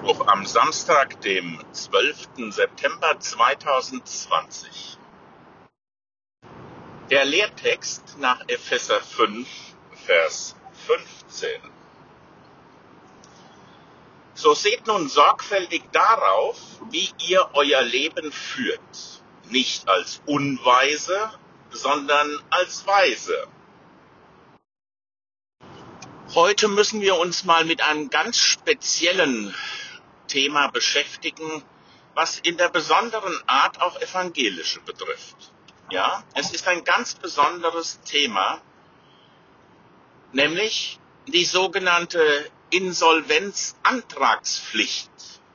Auch am Samstag, dem 12. September 2020. Der Lehrtext nach Epheser 5, Vers 15. So seht nun sorgfältig darauf, wie ihr euer Leben führt, nicht als Unweise, sondern als Weise. Heute müssen wir uns mal mit einem ganz speziellen Thema beschäftigen, was in der besonderen Art auch Evangelische betrifft. Ja, es ist ein ganz besonderes Thema, nämlich die sogenannte Insolvenzantragspflicht.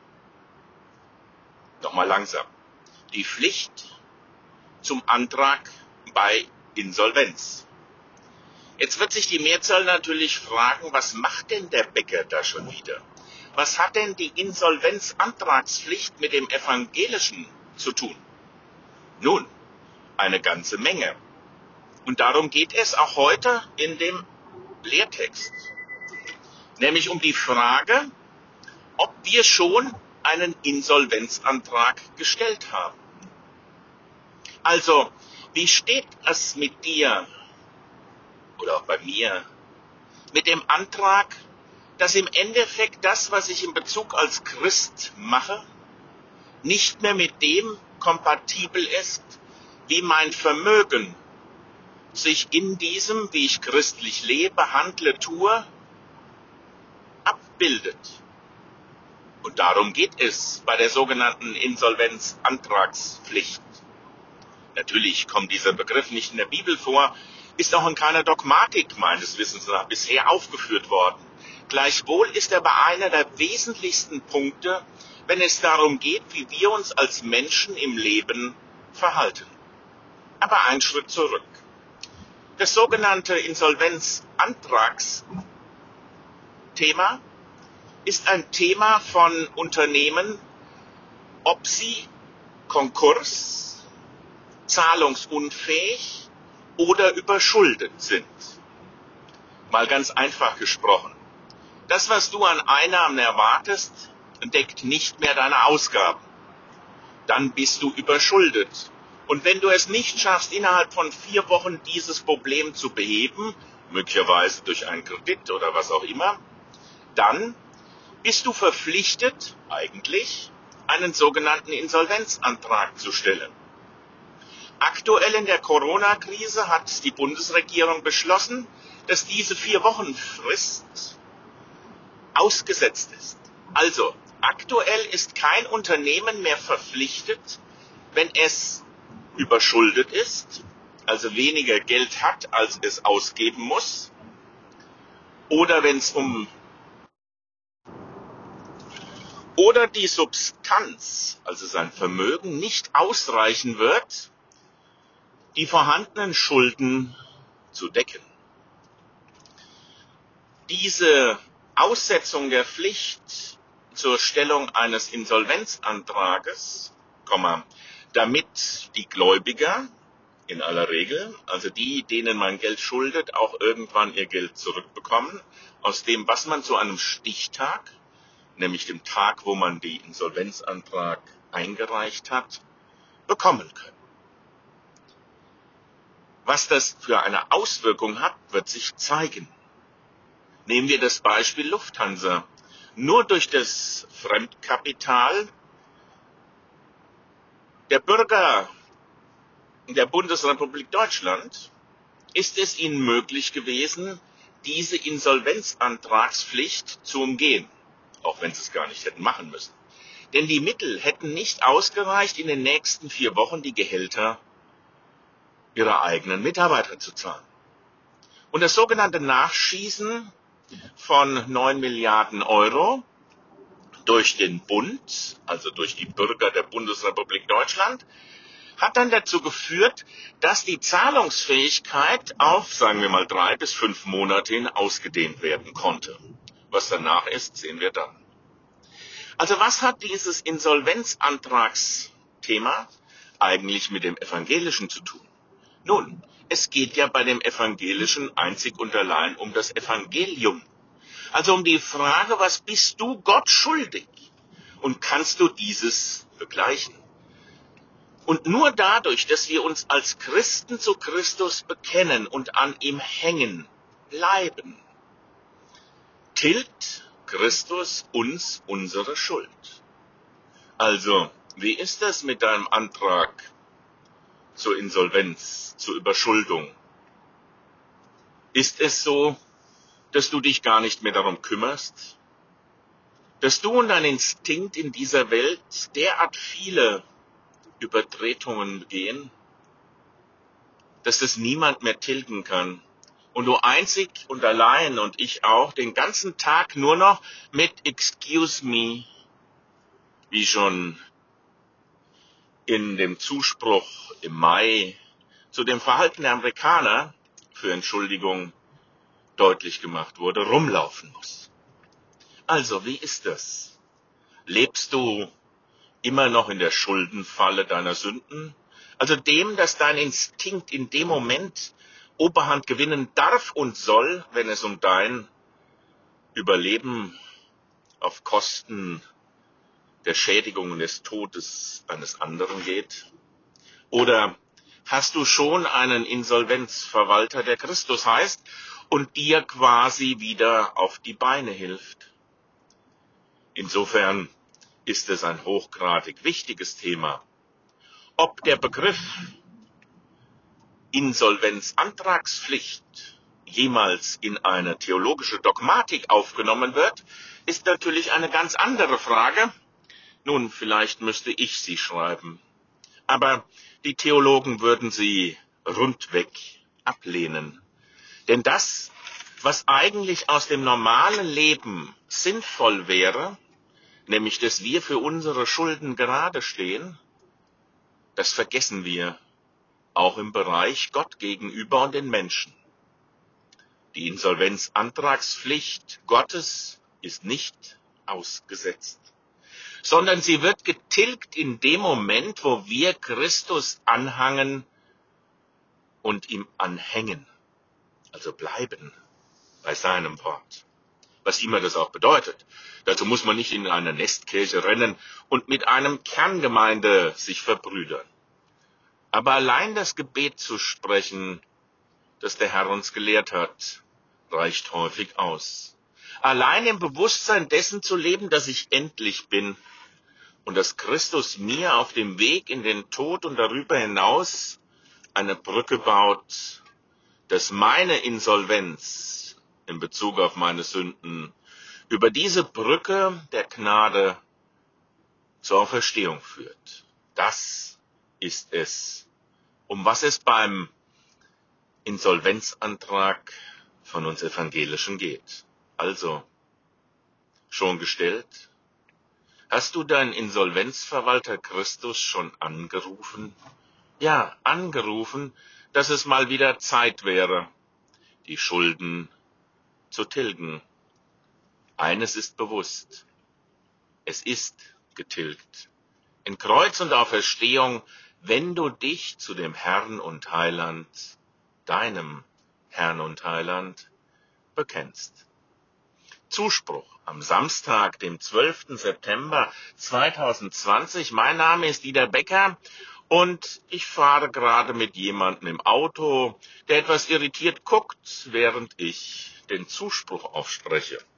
Nochmal langsam. Die Pflicht zum Antrag bei Insolvenz. Jetzt wird sich die Mehrzahl natürlich fragen, was macht denn der Bäcker da schon wieder? Was hat denn die Insolvenzantragspflicht mit dem Evangelischen zu tun? Nun, eine ganze Menge. Und darum geht es auch heute in dem Lehrtext. Nämlich um die Frage, ob wir schon einen Insolvenzantrag gestellt haben. Also, wie steht es mit dir oder auch bei mir mit dem Antrag, dass im Endeffekt das, was ich in Bezug als Christ mache, nicht mehr mit dem kompatibel ist, wie mein Vermögen sich in diesem, wie ich christlich lebe, handle, tue, abbildet. Und darum geht es bei der sogenannten Insolvenzantragspflicht. Natürlich kommt dieser Begriff nicht in der Bibel vor, ist auch in keiner Dogmatik meines Wissens nach bisher aufgeführt worden. Gleichwohl ist er bei einer der wesentlichsten Punkte, wenn es darum geht, wie wir uns als Menschen im Leben verhalten. Aber einen Schritt zurück. Das sogenannte Insolvenzantragsthema ist ein Thema von Unternehmen, ob sie Konkurs, zahlungsunfähig oder überschuldet sind. Mal ganz einfach gesprochen. Das, was du an Einnahmen erwartest, deckt nicht mehr deine Ausgaben. Dann bist du überschuldet. Und wenn du es nicht schaffst, innerhalb von 4 Wochen dieses Problem zu beheben, möglicherweise durch einen Kredit oder was auch immer, dann bist du verpflichtet, eigentlich, einen sogenannten Insolvenzantrag zu stellen. Aktuell in der Corona-Krise hat die Bundesregierung beschlossen, dass diese 4-Wochen-Frist ausgesetzt ist. Also, aktuell ist kein Unternehmen mehr verpflichtet, wenn es überschuldet ist, also weniger Geld hat, als es ausgeben muss, oder wenn es oder die Substanz, also sein Vermögen, nicht ausreichen wird, die vorhandenen Schulden zu decken. Diese Aussetzung der Pflicht zur Stellung eines Insolvenzantrages, damit die Gläubiger in aller Regel, also die, denen man Geld schuldet, auch irgendwann ihr Geld zurückbekommen, aus dem, was man zu einem Stichtag, nämlich dem Tag, wo man den Insolvenzantrag eingereicht hat, bekommen können. Was das für eine Auswirkung hat, wird sich zeigen. Nehmen wir das Beispiel Lufthansa. Nur durch das Fremdkapital der Bürger der Bundesrepublik Deutschland ist es ihnen möglich gewesen, diese Insolvenzantragspflicht zu umgehen, auch wenn sie es gar nicht hätten machen müssen. Denn die Mittel hätten nicht ausgereicht, in den nächsten 4 Wochen die Gehälter ihrer eigenen Mitarbeiter zu zahlen. Und das sogenannte Nachschießen von 9 Milliarden Euro durch den Bund, also durch die Bürger der Bundesrepublik Deutschland, hat dann dazu geführt, dass die Zahlungsfähigkeit auf, sagen wir mal, 3 bis 5 Monate hin ausgedehnt werden konnte. Was danach ist, sehen wir dann. Also was hat dieses Insolvenzantragsthema eigentlich mit dem Evangelischen zu tun? Nun, es geht ja bei dem Evangelischen einzig und allein um das Evangelium. Also um die Frage, was bist du Gott schuldig? Und kannst du dieses begleichen? Und nur dadurch, dass wir uns als Christen zu Christus bekennen und an ihm hängen bleiben, tilgt Christus uns unsere Schuld. Also, wie ist das mit deinem Antrag zur Insolvenz, zur Überschuldung? Ist es so, dass du dich gar nicht mehr darum kümmerst? Dass du und dein Instinkt in dieser Welt derart viele Übertretungen begehen, dass das niemand mehr tilgen kann? Und du einzig und allein und ich auch den ganzen Tag nur noch mit Excuse me, wie schon in dem Zuspruch im Mai zu dem Verhalten der Amerikaner für Entschuldigung deutlich gemacht wurde, rumlaufen muss. Also, wie ist das? Lebst du immer noch in der Schuldenfalle deiner Sünden? Also dem, dass dein Instinkt in dem Moment Oberhand gewinnen darf und soll, wenn es um dein Überleben auf Kosten der Schädigung und des Todes eines anderen geht? Oder hast du schon einen Insolvenzverwalter, der Christus heißt und dir quasi wieder auf die Beine hilft? Insofern ist es ein hochgradig wichtiges Thema. Ob der Begriff Insolvenzantragspflicht jemals in eine theologische Dogmatik aufgenommen wird, ist natürlich eine ganz andere Frage. Nun, vielleicht müsste ich sie schreiben. Aber die Theologen würden sie rundweg ablehnen. Denn das, was eigentlich aus dem normalen Leben sinnvoll wäre, nämlich dass wir für unsere Schulden gerade stehen, das vergessen wir, auch im Bereich Gott gegenüber und den Menschen. Die Insolvenzantragspflicht Gottes ist nicht ausgesetzt, sondern sie wird getilgt in dem Moment, wo wir Christus anhangen und ihm anhängen, also bleiben bei seinem Wort. Was immer das auch bedeutet. Dazu muss man nicht in eine Nestkirche rennen und mit einem Kerngemeinde sich verbrüdern. Aber allein das Gebet zu sprechen, das der Herr uns gelehrt hat, reicht häufig aus. Allein im Bewusstsein dessen zu leben, dass ich endlich bin und dass Christus mir auf dem Weg in den Tod und darüber hinaus eine Brücke baut, dass meine Insolvenz in Bezug auf meine Sünden über diese Brücke der Gnade zur Auferstehung führt. Das ist es, um was es beim Insolvenzantrag von uns Evangelischen geht. Also, schon gestellt? Hast du deinen Insolvenzverwalter Christus schon angerufen? Ja, angerufen, dass es mal wieder Zeit wäre, die Schulden zu tilgen. Eines ist bewusst: Es ist getilgt. In Kreuz und Auferstehung, wenn du dich zu dem Herrn und Heiland, deinem Herrn und Heiland, bekennst. Zuspruch am Samstag, dem 12. September 2020. Mein Name ist Dieter Becker und ich fahre gerade mit jemandem im Auto, der etwas irritiert guckt, während ich den Zuspruch aufspreche.